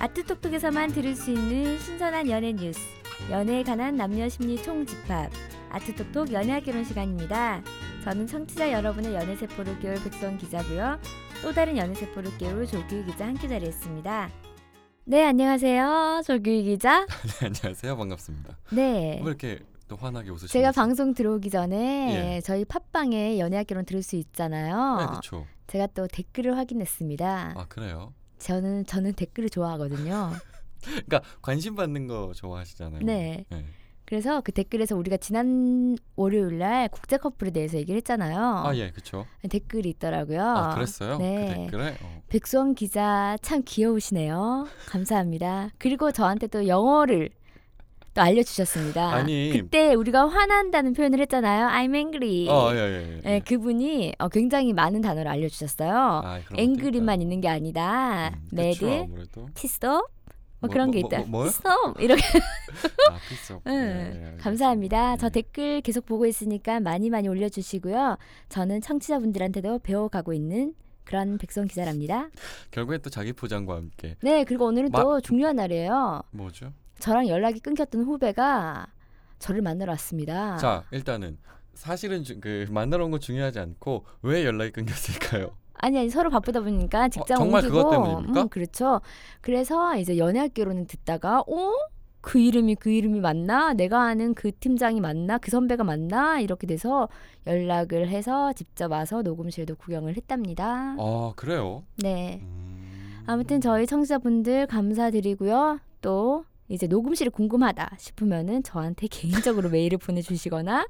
아트톡톡에서만 들을 수 있는 신선한 연애 뉴스, 연애에 관한 남녀 심리 총집합, 아트톡톡 연애학 결혼 시간입니다. 저는 청취자 여러분의 연애세포를 깨울 백수원 기자고요. 또 다른 연애세포를 깨울 조규희 기자 함께 자리했습니다. 네, 안녕하세요. 조규희 기자. 네, 안녕하세요. 반갑습니다. 네. 왜 이렇게 또 환하게 웃으시면서? 제가 방송 들어오기 전에 저희 팟빵에 연애학 결혼 들을 수 있잖아요. 네, 그렇죠. 제가 또 댓글을 확인했습니다. 아, 그래요? 저는 댓글을 좋아하거든요. 그러니까 관심 받는 거 좋아하시잖아요. 네. 그래서 그 댓글에서 우리가 지난 월요일 날 국제 커플에 대해서 얘기를 했잖아요. 아, 예, 그렇죠. 댓글이 있더라고요. 아, 그랬어요? 네. 그 댓글에? 백수원 기자 참 귀여우시네요. 감사합니다. 그리고 저한테 또 영어를 또 알려주셨습니다. 아니, 그때 우리가 화난다는 표현을 했잖아요. I'm angry. 예. 네, 그분이 굉장히 많은 단어를 알려주셨어요. 아, angry만 있는 게 아니다. mad, 아무래도. pissed off, 그런 게 있다. 뭐요? pissed off 이렇게. 아, pissed off. 네, 감사합니다. 저 댓글 계속 보고 있으니까 많이 올려주시고요. 저는 청취자분들한테도 배워가고 있는 그런 백성 기자랍니다. 결국엔 또 자기 포장과 함께. 네, 그리고 오늘은 또 중요한 날이에요. 뭐죠? 저랑 연락이 끊겼던 후배가 저를 만나러 왔습니다. 자, 일단은 사실은 만나러 온 건 중요하지 않고 왜 연락이 끊겼을까요? 아니 서로 바쁘다 보니까 직장 정말 옮기고. 그것 때문입니까? 그렇죠. 그래서 이제 연애학 결혼을 듣다가 그 이름이 맞나? 내가 아는 그 팀장이 맞나? 그 선배가 맞나? 이렇게 돼서 연락을 해서 직접 와서 녹음실도 구경을 했답니다. 아, 그래요? 네. 아무튼 저희 청취자분들 감사드리고요. 또 이제 녹음실이 궁금하다 싶으면은 저한테 개인적으로 메일을 보내주시거나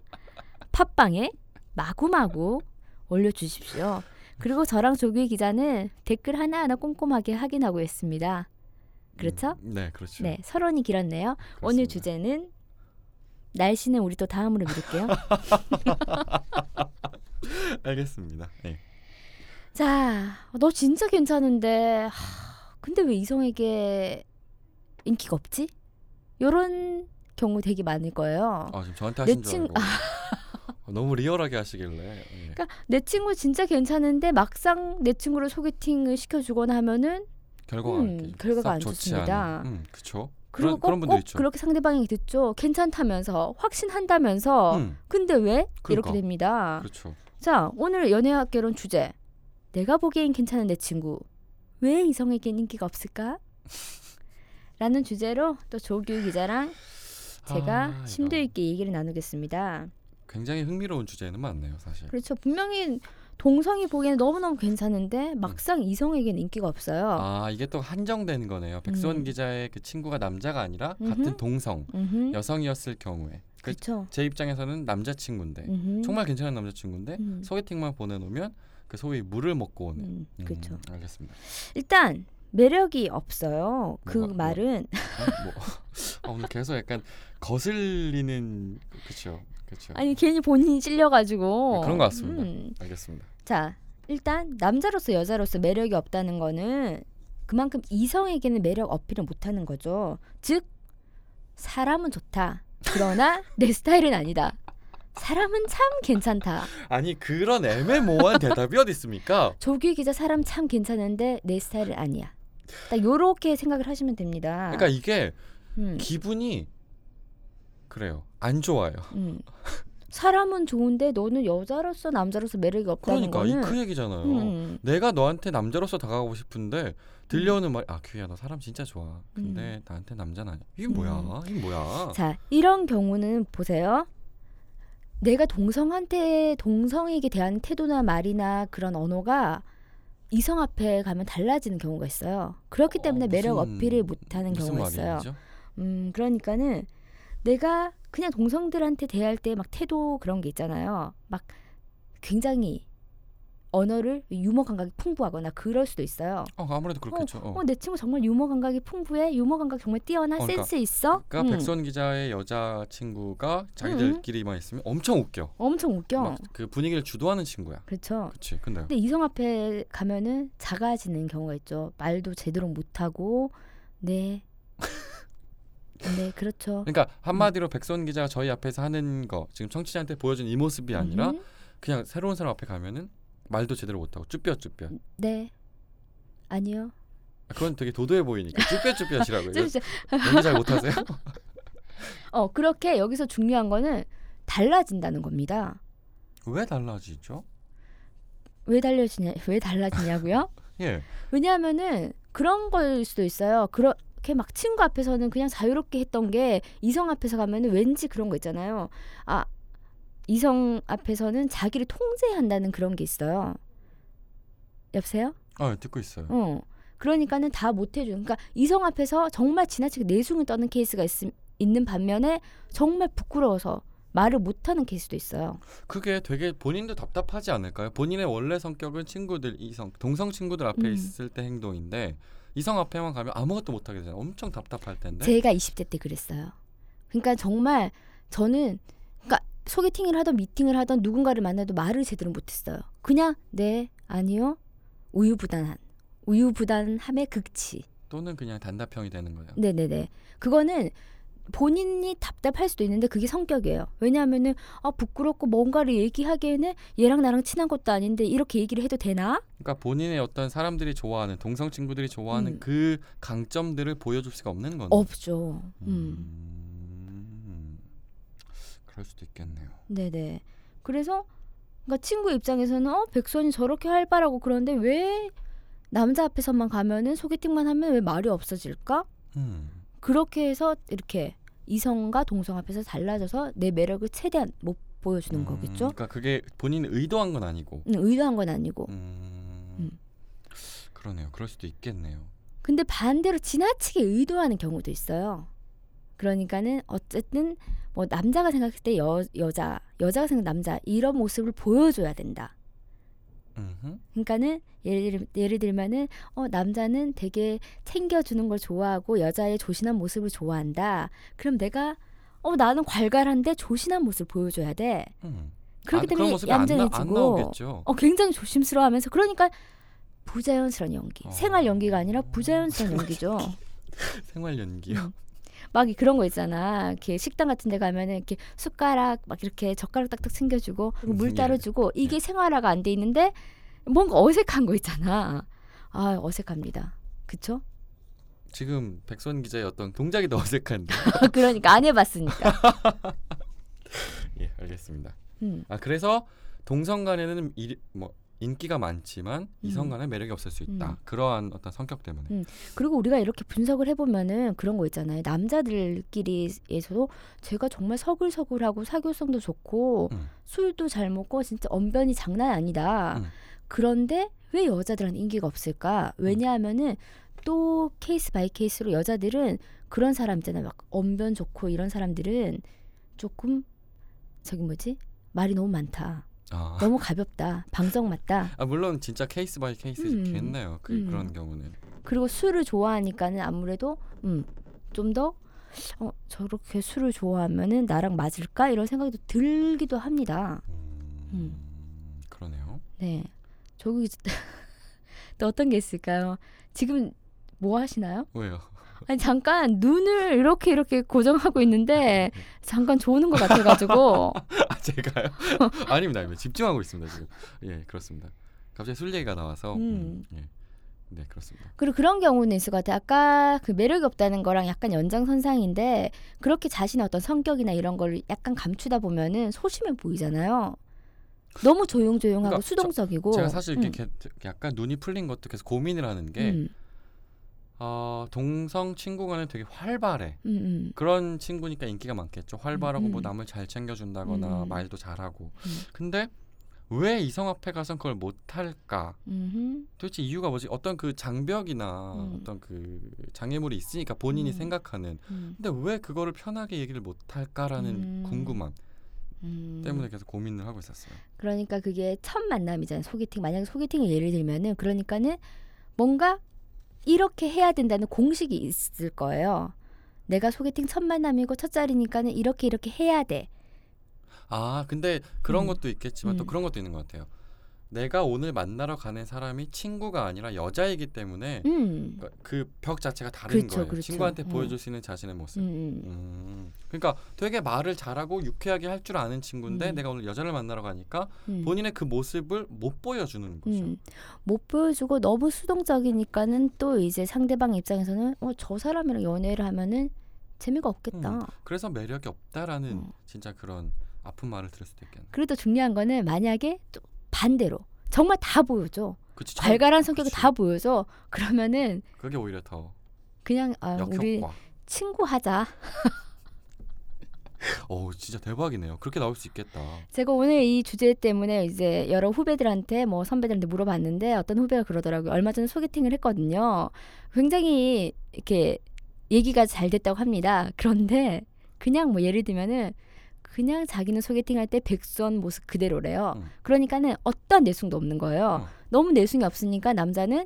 팟빵에 마구마구 올려주십시오. 그리고 저랑 조규희 기자는 댓글 하나하나 꼼꼼하게 확인하고 있습니다. 그렇죠? 네, 그렇죠. 네, 서론이 길었네요. 그렇습니다. 오늘 주제는 날씨는 우리 또 다음으로 미룰게요. 알겠습니다. 네. 자, 너 진짜 괜찮은데 근데 왜 이성에게 인기가 없지? 이런 경우 되게 많을 거예요. 아, 지금 저한테 하신 내 줄 알고. 너무 리얼하게 하시길래. 그러니까 내 친구 진짜 괜찮은데 막상 내 친구를 소개팅을 시켜주거나 하면은 결과가 안 좋습니다. 그렇죠. 그리고 그런 분도 있죠. 그렇게 상대방이 듣죠. 괜찮다면서 확신한다면서 근데 왜? 이렇게 됩니다. 그렇죠. 자, 오늘 연애학 결혼 주제. 내가 보기엔 괜찮은 내 친구. 왜 이성에겐 인기가 없을까? 라는 주제로 또 조규 기자랑 제가 심도 있게 얘기를 나누겠습니다. 굉장히 흥미로운 주제는 맞네요, 사실. 그렇죠. 분명히 동성이 보기에는 너무너무 괜찮은데 막상 이성에게는 인기가 없어요. 아, 이게 또 한정된 거네요. 백수원 기자의 그 친구가 남자가 아니라 같은 동성, 여성이었을 경우에. 그렇죠. 제 입장에서는 남자친구인데 정말 괜찮은 남자친구인데 소개팅만 보내놓으면 그 소위 물을 먹고 오는. 그렇죠. 알겠습니다. 일단 매력이 없어요. 그 말은 오늘 계속 약간 거슬리는 그렇죠. 아니 괜히 본인이 찔려가지고 그런 것 같습니다. 알겠습니다. 자, 일단 남자로서 여자로서 매력이 없다는 거는 그만큼 이성에게는 매력 어필을 못하는 거죠. 즉 사람은 좋다. 그러나 내 스타일은 아니다. 사람은 참 괜찮다. 아니 그런 애매모호한 대답이 어디 있습니까? 조규 기자 사람 참 괜찮은데 내 스타일은 아니야. 딱 요렇게 생각을 하시면 됩니다. 그러니까 이게 기분이 그래요. 안 좋아요. 사람은 좋은데 너는 여자로서 남자로서 매력이 없다는 거는 그 얘기잖아요. 내가 너한테 남자로서 다가가고 싶은데 들려오는 말이 규희야 너 사람 진짜 좋아. 근데 나한테 남자는 아니야. 이게 뭐야? 자, 이런 경우는 보세요. 내가 동성에게 대한 태도나 말이나 그런 언어가 이성 앞에 가면 달라지는 경우가 있어요. 그렇기 때문에 매력 어필을 못하는 경우가 있어요. 그러니까는 내가 그냥 동성들한테 대할 때 막 태도 그런 게 있잖아요. 막 굉장히 언어를 유머 감각이 풍부하거나 그럴 수도 있어요. 아무래도 그렇겠죠. 내 친구 정말 유머 감각이 풍부해. 유머 감각 정말 뛰어나. 센스 있어. 그러니까 백선 기자의 여자친구가 자기들끼리만 있으면 엄청 웃겨. 막 그 분위기를 주도하는 친구야. 그렇죠. 그렇지. 근데 이성 앞에 가면은 작아지는 경우가 있죠. 말도 제대로 못하고 네, 그렇죠. 그러니까 한마디로 백선 기자가 저희 앞에서 하는 거 지금 청취자한테 보여준 이 모습이 아니라 그냥 새로운 사람 앞에 가면은 말도 제대로 못하고 쭈뼛쭈뼛. 네. 아니요. 그건 되게 도도해 보이니까 쭈뼛쭈뼛이라고요. 좀 연기 잘 못하세요? 그렇게 여기서 중요한 거는 달라진다는 겁니다. 왜 달라지죠? 왜 달라지냐고요? 예. 왜냐하면은 그런 걸 수도 있어요. 그렇게 막 친구 앞에서는 그냥 자유롭게 했던 게 이성 앞에서 가면은 왠지 그런 거 있잖아요. 아, 이성 앞에서는 자기를 통제한다는 그런 게 있어요. 여보세요? 듣고 있어요. 그러니까는 다 못해주는. 그러니까 이성 앞에서 정말 지나치게 내숭을 떠는 케이스가 있는 반면에 정말 부끄러워서 말을 못하는 케이스도 있어요. 그게 되게 본인도 답답하지 않을까요? 본인의 원래 성격은 동성 친구들 앞에 있을 때 행동인데 이성 앞에만 가면 아무것도 못하게 되잖아요. 엄청 답답할 텐데. 제가 20대 때 그랬어요. 그러니까 정말 저는 그러니까 소개팅을 하던 미팅을 하던 누군가를 만나도 말을 제대로 못했어요. 그냥 네, 아니요, 우유부단함의 극치. 또는 그냥 단답형이 되는 거예요. 네네네. 그거는 본인이 답답할 수도 있는데 그게 성격이에요. 왜냐하면은 부끄럽고 뭔가를 얘기하기에는 얘랑 나랑 친한 것도 아닌데 이렇게 얘기를 해도 되나? 그러니까 본인의 어떤 사람들이 좋아하는 동성 친구들이 좋아하는 그 강점들을 보여줄 수가 없는 거네. 없죠. 그럴 수도 있겠네요. 네네. 그래서 그러니까 친구 입장에서는 백선이 저렇게 활발하고 그런데 왜 남자 앞에서만 가면은 소개팅만 하면 왜 말이 없어질까? 그렇게 해서 이렇게 이성과 동성 앞에서 달라져서 내 매력을 최대한 못 보여주는 거겠죠. 그러니까 그게 본인이 의도한 건 아니고. 의도한 건 아니고. 그러네요. 그럴 수도 있겠네요. 근데 반대로 지나치게 의도하는 경우도 있어요. 그러니까는 어쨌든 뭐 남자가 생각했을 때 여자가 생각 남자 이런 모습을 보여줘야 된다. 그러니까는 예를 들면은 남자는 되게 챙겨주는 걸 좋아하고 여자의 조신한 모습을 좋아한다. 그럼 내가 나는 괄괄한데 조신한 모습을 보여줘야 돼. 그렇기 때문에 얌전해지고 굉장히 조심스러워하면서 그러니까 부자연스러운 연기. 생활 연기가 아니라 부자연스러운 연기죠. 생활 연기요? 막 그런 거 있잖아. 이렇게 식당 같은 데 가면은 이렇게 숟가락 막 이렇게 젓가락 딱딱 챙겨주고 물 따라주고 이게 생활화가 안 돼 있는데 뭔가 어색한 거 있잖아. 어색합니다. 그쵸? 지금 백선 기자의 어떤 동작이 더 어색한데. 그러니까 안 해봤으니까. 예, 알겠습니다. 그래서 동성 간에는 인기가 많지만 이성 간에 매력이 없을 수 있다. 그러한 어떤 성격 때문에. 그리고 우리가 이렇게 분석을 해보면은 그런 거 있잖아요. 남자들끼리에서도 제가 정말 서글서글하고 사교성도 좋고 술도 잘 먹고 진짜 언변이 장난 아니다. 그런데 왜 여자들한테 인기가 없을까? 왜냐하면은 또 케이스 바이 케이스로 여자들은 그런 사람 있잖아요. 막 언변 좋고 이런 사람들은 조금 말이 너무 많다. 너무 가볍다. 방정 맞다. 물론 진짜 케이스 바이 케이스겠네요. 그런 경우는. 그리고 술을 좋아하니까는 아무래도 좀 더 저렇게 술을 좋아하면은 나랑 맞을까 이런 생각이 들기도 합니다. 그러네요. 네. 저기 또 어떤 게 있을까요? 지금 뭐 하시나요? 왜요? 아니 잠깐 눈을 이렇게 고정하고 있는데 잠깐 조는 것 같아가지고. 제가요? 아닙니다. 집중하고 있습니다 지금. 예, 그렇습니다. 갑자기 술 얘기가 나와서. 예. 네, 그렇습니다. 그리고 그런 경우는 있을 것 같아요. 아까 그 매력이 없다는 거랑 약간 연장선상인데 그렇게 자신의 어떤 성격이나 이런 걸 약간 감추다 보면은 소심해 보이잖아요. 너무 조용조용하고 그러니까 수동적이고. 제가 사실 이렇게 약간 눈이 풀린 것도 계속 고민을 하는 게 동성 친구 간에 되게 활발해. 그런 친구니까 인기가 많겠죠. 활발하고 뭐 남을 잘 챙겨준다거나 말도 잘하고. 근데 왜 이성 앞에 가선 그걸 못할까? 도대체 이유가 뭐지? 어떤 그 장벽이나 어떤 그 장애물이 있으니까 본인이 생각하는. 근데 왜 그거를 편하게 얘기를 못할까라는 궁금함 때문에 계속 고민을 하고 있었어요. 그러니까 그게 첫 만남이잖아요. 만약에 소개팅을 예를 들면은 그러니까는 뭔가 이렇게 해야 된다는 공식이 있을 거예요. 내가 소개팅 첫 만남이고 첫 자리니까는 이렇게 해야 돼. 근데 그런 것도 있겠지만 또 그런 것도 있는 것 같아요. 내가 오늘 만나러 가는 사람이 친구가 아니라 여자이기 때문에 그 벽 자체가 다른 그렇죠, 거예요. 그렇죠. 친구한테 보여줄 수 있는 자신의 모습. 그러니까 되게 말을 잘하고 유쾌하게 할 줄 아는 친구인데 내가 오늘 여자를 만나러 가니까 본인의 그 모습을 못 보여주는 거죠. 못 보여주고 너무 수동적이니까는 또 이제 상대방 입장에서는 저 사람이랑 연애를 하면은 재미가 없겠다. 그래서 매력이 없다라는 진짜 그런 아픈 말을 들을 수도 있겠네. 그리고 또 중요한 거는 만약에 또 반대로 정말 다 보여줘. 그치, 발갈한 성격을 그치. 다 보여줘. 그러면은 그게 오히려 더 그냥 역효과. 우리 친구하자. 진짜 대박이네요. 그렇게 나올 수 있겠다. 제가 오늘 이 주제 때문에 이제 여러 후배들한테 뭐 선배들한테 물어봤는데 어떤 후배가 그러더라고요. 얼마 전에 소개팅을 했거든요. 굉장히 이렇게 얘기가 잘 됐다고 합니다. 그런데 그냥 뭐 예를 들면은 그냥 자기는 소개팅할 때 백수원 모습 그대로래요. 그러니까는 어떤 내숭도 없는 거예요. 너무 내숭이 없으니까 남자는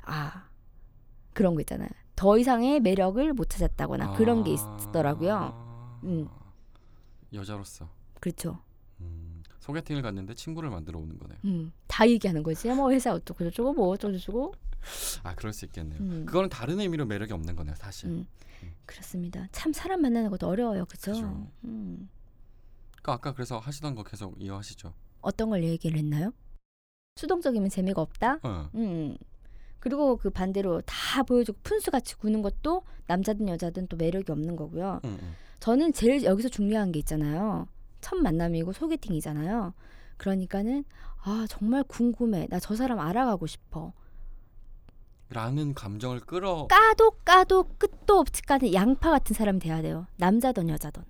그런 거 있잖아요. 더 이상의 매력을 못 찾았다거나 그런 게 있더라고요. 여자로서. 그렇죠. 소개팅을 갔는데 친구를 만들어 오는 거네요. 다 얘기하는 거지. 뭐 회사 어쩌고 저쩌고 뭐 어쩌고 저쩌고. 그럴 수 있겠네요. 그거는 다른 의미로 매력이 없는 거네요, 사실. 그렇습니다. 참 사람 만나는 것도 어려워요, 그렇죠? 그러니까 아까 그래서 하시던 거 계속 이어하시죠. 어떤 걸 얘기를 했나요? 수동적이면 재미가 없다. 그리고 그 반대로 다 보여주고 푼수같이 구는 것도 남자든 여자든 또 매력이 없는 거고요. 저는 제일 여기서 중요한 게 있잖아요. 첫 만남이고 소개팅이잖아요. 그러니까는 정말 궁금해. 나 저 사람 알아가고 싶어. 라는 감정을 까도 끝도 없이 까는 양파 같은 사람이 돼야 돼요. 남자든 여자든.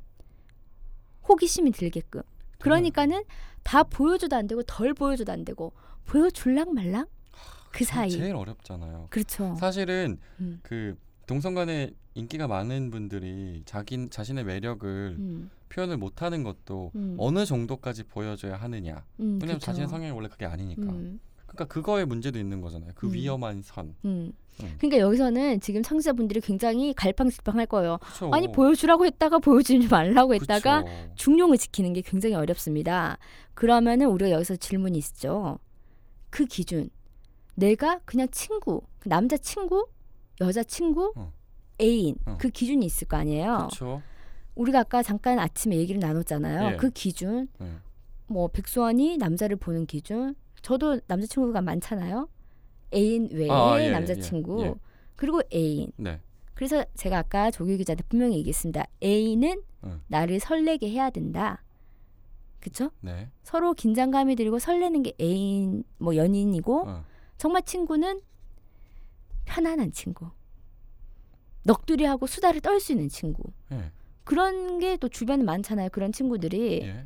호기심이 들게끔. 그러니까는 다 보여줘도 안 되고 덜 보여줘도 안 되고 보여줄랑 말랑 그 사이. 제일 어렵잖아요. 그렇죠. 사실은 그 동성 간에 인기가 많은 분들이 자신의 매력을 표현을 못하는 것도 어느 정도까지 보여줘야 하느냐. 왜냐면 그렇죠. 자신의 성향이 원래 그게 아니니까. 그러니까 그거에 문제도 있는 거잖아요. 그 위험한 선. 그러니까 여기서는 지금 청취자분들이 굉장히 갈팡질팡할 거예요. 그쵸. 아니 보여주라고 했다가 보여주지 말라고 했다가 그쵸. 중용을 지키는 게 굉장히 어렵습니다. 그러면은 우리가 여기서 질문이 있죠. 그 기준. 내가 그냥 친구, 남자 친구, 여자 친구, 애인 그 기준이 있을 거 아니에요. 그쵸. 우리가 아까 잠깐 아침에 얘기를 나눴잖아요. 예. 그 기준. 뭐 백수원이 남자를 보는 기준. 저도 남자친구가 많잖아요. 애인 외에 남자친구. 예. 그리고 애인. 네. 그래서 제가 아까 조규 기자한테 분명히 얘기했습니다. 애인은 나를 설레게 해야 된다. 그쵸? 네. 서로 긴장감이 들고 설레는 게 애인, 뭐 연인이고 정말 친구는 편안한 친구. 넋두리하고 수다를 떨 수 있는 친구. 예. 그런 게 또 주변에 많잖아요. 그런 친구들이. 예.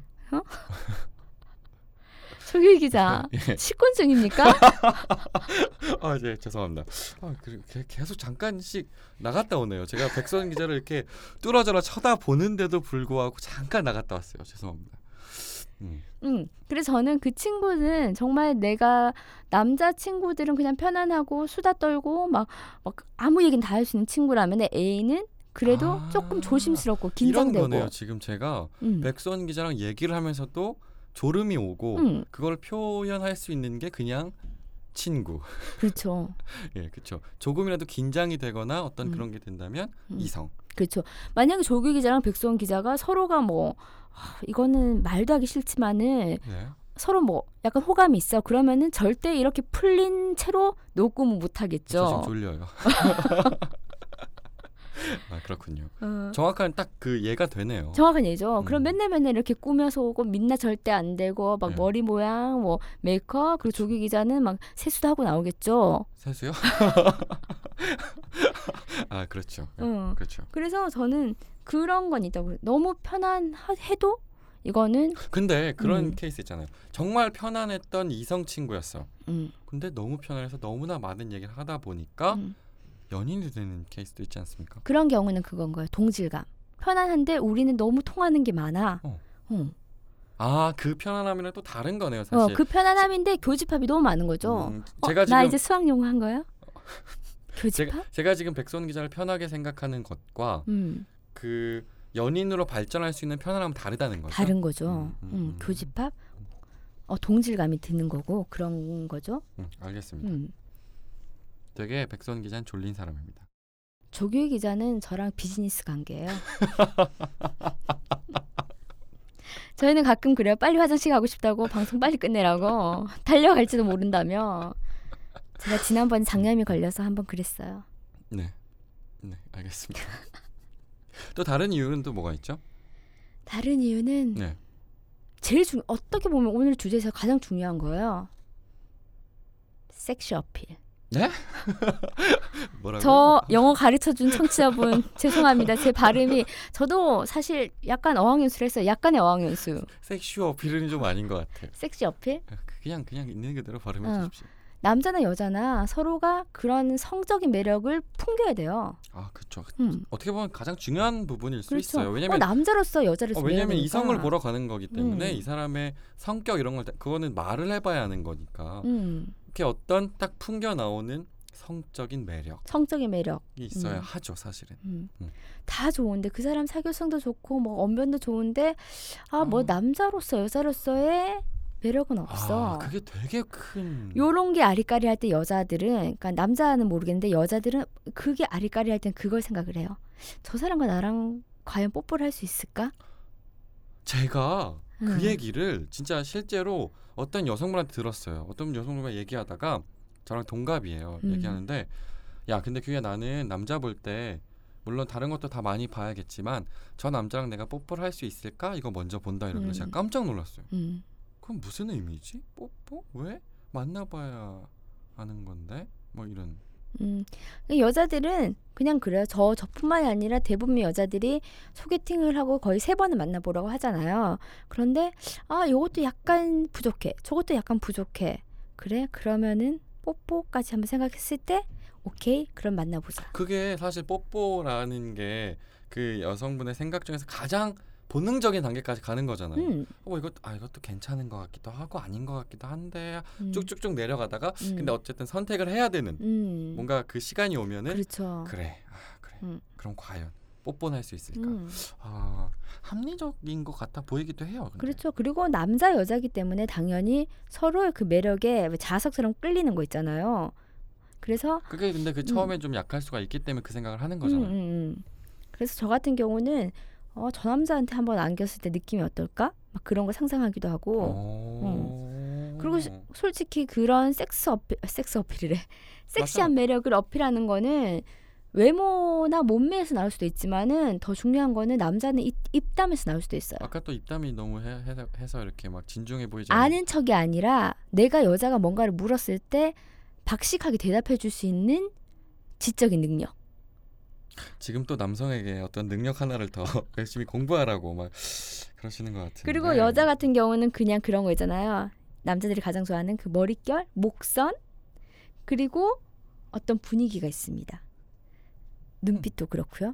조규 기자, 예. 식곤증입니까? 네, 죄송합니다. 계속 잠깐씩 나갔다 오네요. 제가 백선 기자를 이렇게 뚫어져라 쳐다보는데도 불구하고 잠깐 나갔다 왔어요. 죄송합니다. 그래서 저는 그 친구는 정말 내가 남자 친구들은 그냥 편안하고 수다 떨고 막 아무 얘기는 다 할 수 있는 친구라면 애인은 그래도 조금 조심스럽고 긴장되고. 이런 거네요. 지금 제가 백선 기자랑 얘기를 하면서도 졸음이 오고 그걸 표현할 수 있는 게 그냥 친구. 그렇죠. 예, 그렇죠. 조금이라도 긴장이 되거나 어떤 그런 게 된다면 이성. 그렇죠. 만약에 조규 기자랑 백수원 기자가 서로가 뭐 이거는 말도 하기 싫지만은 네. 서로 뭐 약간 호감이 있어. 그러면은 절대 이렇게 풀린 채로 녹음을 못 하겠죠. 저 지금 졸려요. 그렇군요. 정확한 딱 그 예가 되네요. 정확한 예죠. 그럼 맨날 이렇게 꾸며서 오고 민낯 절대 안 되고 막 머리 모양, 뭐 메이크업 그리고 조규 기자는 막 세수도 하고 나오겠죠. 세수요? 그렇죠. 그렇죠. 그래서 저는 그런 건 있다고. 너무 편안해도 이거는. 근데 그런 케이스 있잖아요. 정말 편안했던 이성 친구였어. 근데 너무 편안해서 너무나 많은 얘기를 하다 보니까 연인이 되는 케이스도 있지 않습니까? 그런 경우는 그건 거예요. 동질감. 편안한데 우리는 너무 통하는 게 많아. 그 편안함이랑 또 다른 거네요, 사실. 그 편안함인데 교집합이 너무 많은 거죠. 제가 나 이제 수학 용어 한 거예요? 교집합? 제가 지금 백선 기자를 편하게 생각하는 것과 그 연인으로 발전할 수 있는 편안함은 다르다는 거죠. 다른 거죠. 교집합? 동질감이 드는 거고 그런 거죠. 알겠습니다. 되게 백선 기자는 졸린 사람입니다. 조규희 기자는 저랑 비즈니스 관계예요. 저희는 가끔 그래요. 빨리 화장실 가고 싶다고 방송 빨리 끝내라고 달려갈지도 모른다며. 제가 지난번에 장염이 걸려서 한번 그랬어요. 네, 알겠습니다. 또 다른 이유는 또 뭐가 있죠? 다른 이유는 네. 어떻게 보면 오늘 주제에서 가장 중요한 거예요. 섹시 어필. 네? 뭐라고요? 저 영어 가르쳐준 청취자분 죄송합니다. 제 발음이 저도 사실 약간 어학연수를 했어요. 약간의 어학연수. 섹시 어필은 좀 아닌 것 같아요. 섹시 어필? 그냥 있는 그대로 발음해 주십시오. 남자나 여자나 서로가 그런 성적인 매력을 풍겨야 돼요. 아, 그렇죠. 어떻게 보면 가장 중요한 부분일 수 그렇죠. 있어요. 왜냐면 남자로서 여자를 왜냐면 이성을 보러 가는 거기 때문에 이 사람의 성격 이런 걸 그거는 말을 해봐야 하는 거니까. 이렇게 어떤 딱 풍겨 나오는 성적인 매력이 있어야 하죠, 사실은. 다 좋은데 그 사람 사교성도 좋고 뭐 언변도 좋은데 뭐 남자로서 여자로서의 매력은 없어. 그게 되게 큰. 요런 게 아리까리 할 때 여자들은, 그러니까 남자는 모르겠는데 여자들은 그게 아리까리 할 땐 그걸 생각을 해요. 저 사람과 나랑 과연 뽀뽀를 할 수 있을까? 제가 그 얘기를 진짜 실제로 어떤 여성분한테 들었어요. 어떤 여성분과 얘기하다가 저랑 동갑이에요. 얘기하는데 야, 근데 그게 나는 남자 볼 때 물론 다른 것도 다 많이 봐야겠지만 저 남자랑 내가 뽀뽀를 할 수 있을까? 이거 먼저 본다 이러길래 제가 깜짝 놀랐어요. 그럼 무슨 의미지? 뽀뽀? 왜? 만나봐야 하는 건데? 뭐 이런. 여자들은 그냥 그래요. 저뿐만이 아니라 대부분 여자들이 소개팅을 하고 거의 3번을 만나보라고 하잖아요. 그런데 이것도 약간 부족해. 저것도 약간 부족해. 그래? 그러면은 뽀뽀까지 한번 생각했을 때 오케이? 그럼 만나보자. 그게 사실 뽀뽀라는 게 그 여성분의 생각 중에서 가장 본능적인 단계까지 가는 거잖아요. 이것도 괜찮은 것 같기도 하고 아닌 것 같기도 한데 쭉쭉쭉 내려가다가 근데 어쨌든 선택을 해야 되는 뭔가 그 시간이 오면은 그렇죠. 그래. 그럼 과연 뽀뽀는 할 수 있을까? 합리적인 것 같아 보이기도 해요. 근데. 그렇죠. 그리고 남자 여자기 때문에 당연히 서로의 그 매력에 자석처럼 끌리는 거 있잖아요. 그래서 그게 근데 그 처음에 좀 약할 수가 있기 때문에 그 생각을 하는 거잖아요. 그래서 저 같은 경우는 저 남자한테 한번 안겼을 때 느낌이 어떨까? 막 그런 걸 상상하기도 하고. 그리고 솔직히 그런 섹시 어필이래. 섹시한 매력을 어필하는 거는 외모나 몸매에서 나올 수도 있지만은 더 중요한 거는 남자는 입담에서 나올 수도 있어요. 아까 또 입담이 너무 해서 이렇게 막 진중해 보이지 않아요? 아는 척이 아니라 내가 여자가 뭔가를 물었을 때 박식하게 대답해 줄 수 있는 지적인 능력. 지금 또 남성에게 어떤 능력 하나를 더 열심히 공부하라고 막 그러시는 것 같은데. 그리고 여자 같은 경우는 그냥 그런 거 있잖아요. 남자들이 가장 좋아하는 그 머릿결, 목선, 그리고 어떤 분위기가 있습니다. 눈빛도 그렇고요.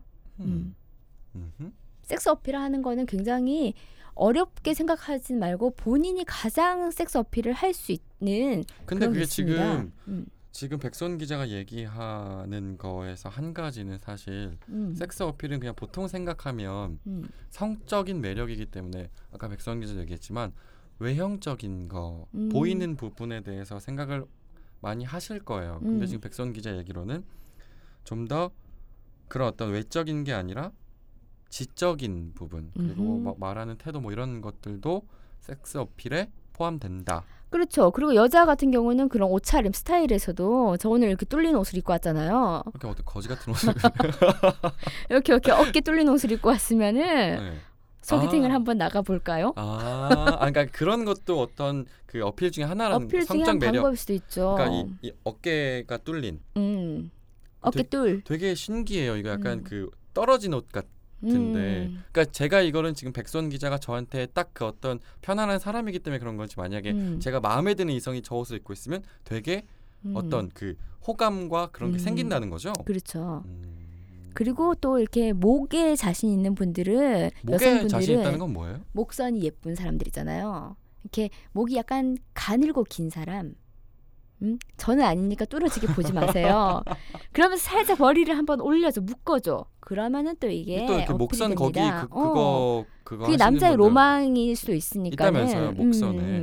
섹스 어필을 하는 거는 굉장히 어렵게 생각하지 말고 본인이 가장 섹스 어필을 할 수 있는 근데 그런 그게 게 있습니다. 지금 백선 기자가 얘기하는 거에서 한 가지는 사실 섹스 어필은 그냥 보통 생각하면 성적인 매력이기 때문에 아까 백선 기자 얘기했지만 외형적인 거 보이는 부분에 대해서 생각을 많이 하실 거예요. 근데 지금 백선 기자 얘기로는 좀 더 그런 어떤 외적인 게 아니라 지적인 부분 그리고 말하는 태도 뭐 이런 것들도 섹스 어필에 포함된다. 그렇죠. 그리고 여자 같은 경우는 그런 옷차림 스타일에서도 저 오늘 이렇게 뚫린 옷을 입고 왔잖아요. 이렇게 어떤 거지 같은 옷을 이렇게 어깨 뚫린 옷을 입고 왔으면은 네. 소개팅을 한번 나가 볼까요? 그러니까 그런 것도 어떤 그 어필 중에 하나라는 어필 중에 성적 한 매력. 방법일 수도 있죠. 그러니까 이 어깨가 뚫린. 어깨 뚫. 되게 신기해요. 이거 약간 그 떨어진 옷 같은데. 그러니까 제가 이거는 지금 백선 기자가 저한테 딱 그 어떤 편안한 사람이기 때문에 그런 건지 만약에 제가 마음에 드는 이성이 저 옷을 입고 있으면 되게 어떤 그 호감과 그런 게 생긴다는 거죠. 그렇죠. 그리고 또 이렇게 목에 자신 있는 분들은 목에 여성분들은 자신 있다는 건 뭐예요? 목선이 예쁜 사람들이잖아요. 이렇게 목이 약간 가늘고 긴 사람. 저는 아니니까 뚫어지게 보지 마세요. 그러면서 살짝 머리를 한번 올려줘, 묶어줘. 그러면은 또 이게 또 이렇게 목선 거기 됩니다. 그거 그게 남자의 로망일 수도 있으니까는. 있다면서요, 목선에.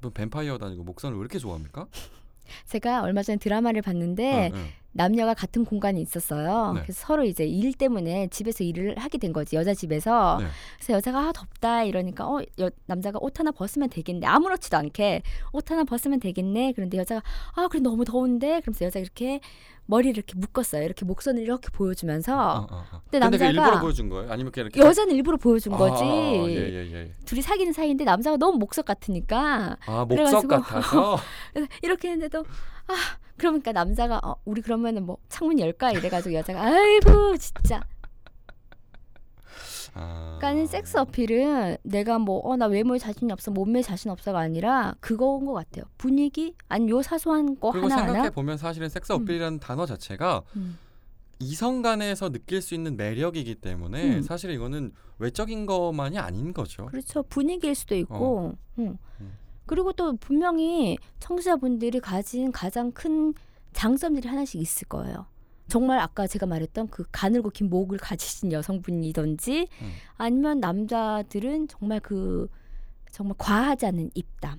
너 뱀파이어도 아니고 목선을 왜 이렇게 좋아합니까? 제가 얼마 전에 드라마를 봤는데 남녀가 같은 공간에 있었어요. 네. 그래서 서로 이제 일 때문에 집에서 일을 하게 된 거지. 여자 집에서. 네. 그래서 여자가 덥다 이러니까 남자가 옷 하나 벗으면 되겠네. 아무렇지도 않게 옷 하나 벗으면 되겠네. 그런데 여자가 그래 너무 더운데. 그러면서 여자가 이렇게 머리를 이렇게 묶었어요. 이렇게 목선을 이렇게 보여주면서. 근데 남자가 일부러 보여준 거예요? 아니면 이렇게 여자는 일부러 보여준 거지. 예. 둘이 사귀는 사이인데 남자가 너무 목석 같으니까. 목석 같아서. 이렇게 했는데도 그러니까 남자가 우리 그러면은 뭐 창문 열까 이래가지고 여자가 아이고 진짜. 그러니까는 섹스 어필은 내가 뭐 나 외모에 자신이 없어 몸매에 자신 없어가 아니라 그거인 것 같아요. 분위기 아니 요 사소한 거 그리고 하나 생각해 보면 사실은 섹스 어필이라는 단어 자체가 이성 간에서 느낄 수 있는 매력이기 때문에 사실 이거는 외적인 것만이 아닌 거죠. 그렇죠. 분위기일 수도 있고. 그리고 또 분명히 청취자분들이 가진 가장 큰 장점들이 하나씩 있을 거예요. 정말 아까 제가 말했던 그 가늘고 긴 목을 가지신 여성분이든지 아니면 남자들은 정말 정말 과하지 않은 입담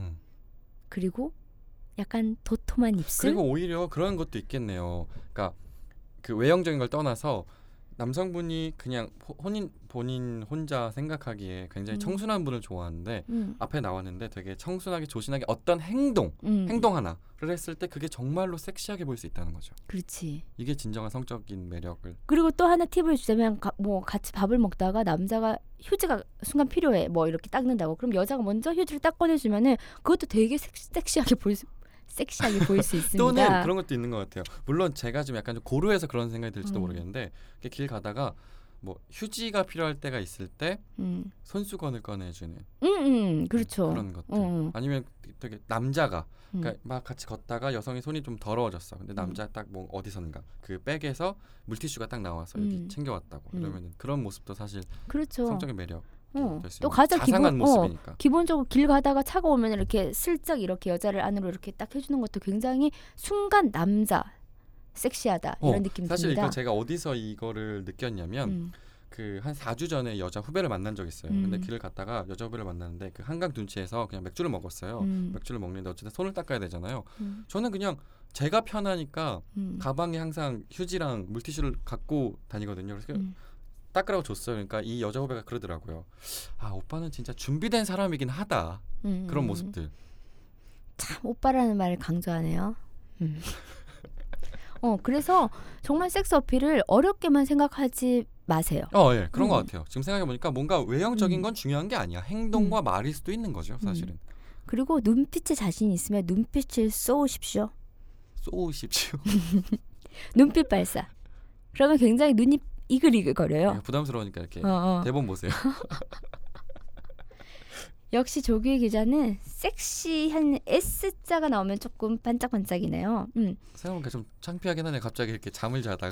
그리고 약간 도톰한 입술 그리고 오히려 그런 것도 있겠네요. 그러니까 그 외형적인 걸 떠나서 남성분이 그냥 본인 혼자 생각하기에 굉장히 청순한 분을 좋아하는데 앞에 나왔는데 되게 청순하게 조신하게 어떤 행동 하나를 했을 때 그게 정말로 섹시하게 보일 수 있다는 거죠. 그렇지. 이게 진정한 성적인 매력을. 그리고 또 하나 팁을 주자면 뭐 같이 밥을 먹다가 남자가 휴지가 순간 필요해 뭐 이렇게 닦는다고 그럼 여자가 먼저 휴지를 딱 꺼내주면은 그것도 되게 섹시하게 보일 수 있습니다. 또는 그런 것도 있는 것 같아요. 물론 제가 좀 약간 좀 고루해서 그런 생각이 들지도 모르겠는데 길 가다가 뭐 휴지가 필요할 때가 있을 때 손수건을 꺼내주는 그렇죠. 그런 것들 아니면 되게 남자가 그러니까 막 같이 걷다가 여성의 손이 좀 더러워졌어. 근데 남자 딱 뭐 어디선가 그 백에서 물티슈가 딱 나와서 여기 챙겨왔다고 이러면 그런 모습도 사실 그렇죠. 성적인 매력. 또 가장 자상한 모습이니까. 기본적으로 길 가다가 차가 오면 이렇게 슬쩍 이렇게 여자를 안으로 이렇게 딱 해주는 것도 굉장히 순간 남자 섹시하다 이런 느낌이 사실 듭니다. 이거 제가 어디서 이거를 느꼈냐면 그 한 4주 전에 여자 후배를 만난 적이 있어요. 근데 길을 갔다가 여자 후배를 만났는데 그 한강 둔치에서 그냥 맥주를 먹었어요. 맥주를 먹는데 어쨌든 손을 닦아야 되잖아요. 저는 그냥 제가 편하니까 가방에 항상 휴지랑 물티슈를 갖고 다니거든요. 그래서 닦으라고 줬어요. 그러니까 이 여자 후배가 그러더라고요. 오빠는 진짜 준비된 사람이긴 하다. 그런 모습들. 참 오빠라는 말을 강조하네요. 그래서 정말 섹스 어필을 어렵게만 생각하지 마세요. 예, 그런 것 같아요. 지금 생각해보니까 뭔가 외형적인 건 중요한 게 아니야. 행동과 말일 수도 있는 거죠, 사실은. 그리고 눈빛에 자신 있으면 눈빛을 쏘십시오. 쏘십시오. 눈빛 발사. 그러면 굉장히 눈이 이글이글 거려요. 부담스러우니까 이렇게 대본 보세요. 역시 조규희 기자는 섹시한 S자가 나오면 조금 반짝반짝이네요. 생각해보니까 좀 창피하긴 하네. 갑자기 이렇게 잠을 자다가.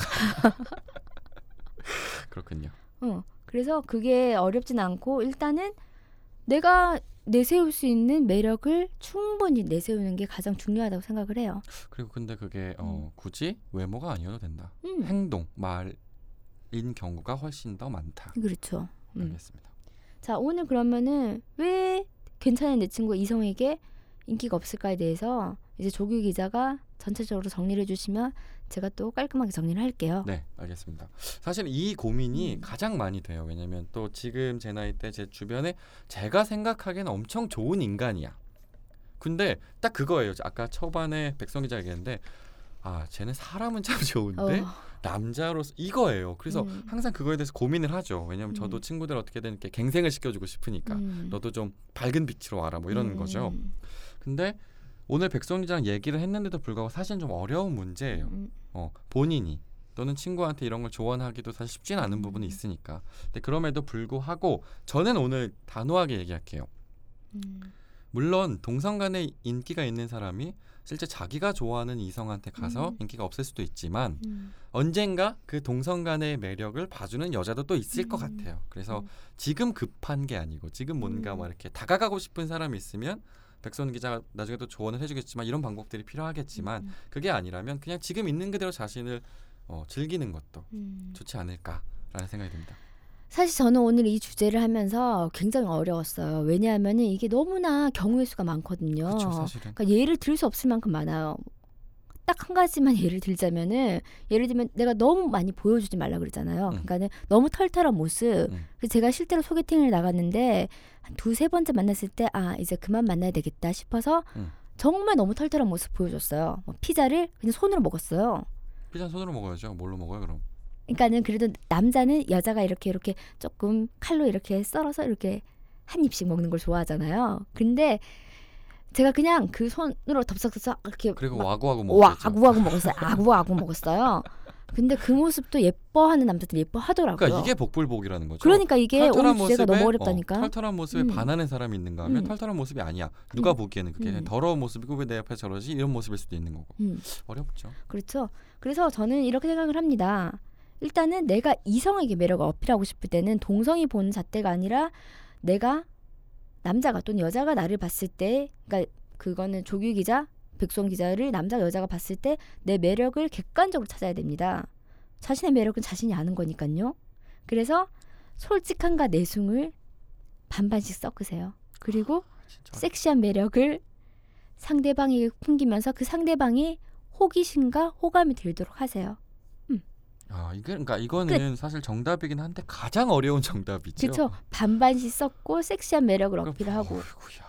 그렇군요. 그래서 그게 어렵진 않고 일단은 내가 내세울 수 있는 매력을 충분히 내세우는 게 가장 중요하다고 생각을 해요. 그리고 근데 그게 굳이 외모가 아니어도 된다. 행동, 말인 경우가 훨씬 더 많다. 그렇죠. 알겠습니다. 자, 오늘 그러면은 왜 괜찮은 내 친구가 이성에게 인기가 없을까에 대해서 이제 조규 기자가 전체적으로 정리를 해주시면 제가 또 깔끔하게 정리를 할게요. 네, 알겠습니다. 사실 이 고민이 가장 많이 돼요. 왜냐면 또 지금 제 나이 때 제 주변에 제가 생각하기에는 엄청 좋은 인간이야. 근데 딱 그거예요. 아까 초반에 백성 기자 얘기했는데 쟤는 사람은 참 좋은데 남자로서 이거예요. 그래서 항상 그거에 대해서 고민을 하죠. 왜냐면 저도 친구들 어떻게든 이렇게 갱생을 시켜주고 싶으니까 너도 좀 밝은 빛으로 와라 뭐 이러는 거죠. 근데 오늘 백성 기자랑 얘기를 했는데도 불구하고 사실 좀 어려운 문제예요. 본인이 또는 친구한테 이런 걸 조언하기도 사실 쉽지는 않은 부분이 있으니까. 근데 그럼에도 불구하고 저는 오늘 단호하게 얘기할게요. 물론 동성 간에 인기가 있는 사람이 실제 자기가 좋아하는 이성한테 가서 인기가 없을 수도 있지만 언젠가 그 동성 간의 매력을 봐주는 여자도 또 있을 것 같아요. 그래서 지금 급한 게 아니고 지금 뭔가 막 이렇게 다가가고 싶은 사람이 있으면 백선 기자가 나중에 또 조언을 해주겠지만 이런 방법들이 필요하겠지만 그게 아니라면 그냥 지금 있는 그대로 자신을 즐기는 것도 좋지 않을까라는 생각이 듭니다. 사실 저는 오늘 이 주제를 하면서 굉장히 어려웠어요. 왜냐하면 이게 너무나 경우의 수가 많거든요. 그렇죠, 사실은. 그러니까 예를 들 수 없을 만큼 많아요. 딱 한 가지만 예를 들자면은, 예를 들면 내가 너무 많이 보여주지 말라 그러잖아요. 그러니까는 너무 털털한 모습. 그래서 제가 실제로 소개팅을 나갔는데 한 2-3번째 만났을 때 이제 그만 만나야 되겠다 싶어서 정말 너무 털털한 모습 보여줬어요. 피자를 그냥 손으로 먹었어요. 피자 손으로 먹어야죠. 뭘로 먹어요 그럼? 그러니까는 그래도 남자는 여자가 이렇게 조금 칼로 이렇게 썰어서 이렇게 한 입씩 먹는 걸 좋아하잖아요. 근데 제가 그냥 그 손으로 덥석덥석 이렇게 그리고 와구와구 먹었죠. 아구아구 먹었어요. 아구아구 먹었어요. 근데 그 모습도 예뻐하는 남자들이 예뻐하더라고요. 그러니까 이게 복불복이라는 거죠. 그러니까 이게 오늘 털털한 주제가 모습에, 너무 어렵다니까. 털털한 모습에 반하는 사람이 있는가 하면 털털한 모습이 아니야. 누가 보기에는 그게 그냥 더러운 모습이고 왜 내 옆에 저러지? 이런 모습일 수도 있는 거고. 어렵죠. 그렇죠. 그래서 저는 이렇게 생각을 합니다. 일단은 내가 이성에게 매력을 어필하고 싶을 때는 동성이 보는 잣대가 아니라 내가 남자가 또는 여자가 나를 봤을 때, 그러니까 그거는 조규 기자, 백수원 기자를 남자 여자가 봤을 때 내 매력을 객관적으로 찾아야 됩니다. 자신의 매력은 자신이 아는 거니까요. 그래서 솔직함과 내숭을 반반씩 섞으세요. 그리고 섹시한 매력을 상대방에게 풍기면서 그 상대방이 호기심과 호감이 들도록 하세요. 그러니까 이거는 사실 정답이긴 한데 가장 어려운 정답이죠. 그렇죠. 반반씩 섞고 섹시한 매력을 어필하고.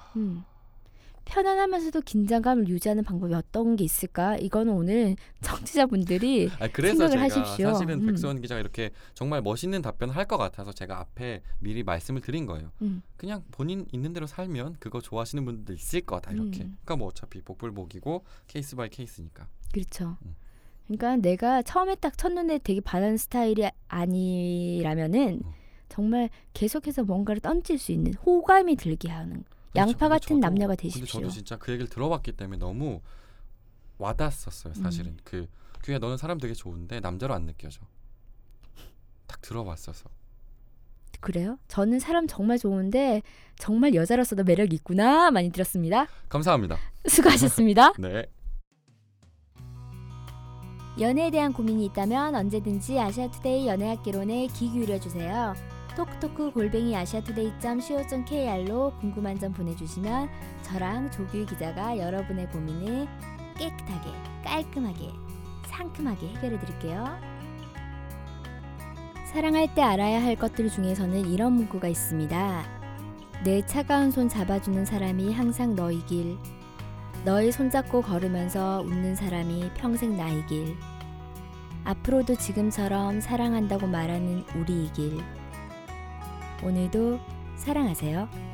편안하면서도 긴장감을 유지하는 방법이 어떤 게 있을까? 이거는 오늘 청취자분들이 그래서 생각을 제가 하십시오. 사실은 백수원 기자가 이렇게 정말 멋있는 답변을 할 것 같아서 제가 앞에 미리 말씀을 드린 거예요. 그냥 본인 있는 대로 살면 그거 좋아하시는 분들도 있을 거다 이렇게. 그러니까 뭐 어차피 복불복이고 케이스 바이 케이스니까. 그렇죠. 그러니까 내가 처음에 딱 첫눈에 되게 반하는 스타일이 아니라면은 정말 계속해서 뭔가를 던질 수 있는 호감이 들게 하는 양파 같은 남녀가 되십시오. 근데 저도 진짜 그 얘기를 들어봤기 때문에 너무 와닿았었어요. 사실은 그게 너는 사람 되게 좋은데 남자로 안 느껴져. 딱 들어봤어서. 그래요? 저는 사람 정말 좋은데 정말 여자로서도 매력이 있구나 많이 들었습니다. 감사합니다. 수고하셨습니다. 네. 연애에 대한 고민이 있다면 언제든지 아시아투데이 연애학개론에 귀 기울여주세요. 톡톡크@아시아투데이.co.kr로 궁금한 점 보내주시면 저랑 조규 기자가 여러분의 고민을 깨끗하게, 깔끔하게, 상큼하게 해결해드릴게요. 사랑할 때 알아야 할 것들 중에서는 이런 문구가 있습니다. 내 차가운 손 잡아주는 사람이 항상 너이길. 너의 손잡고 걸으면서 웃는 사람이 평생 나이길. 앞으로도 지금처럼 사랑한다고 말하는 우리이길. 오늘도 사랑하세요.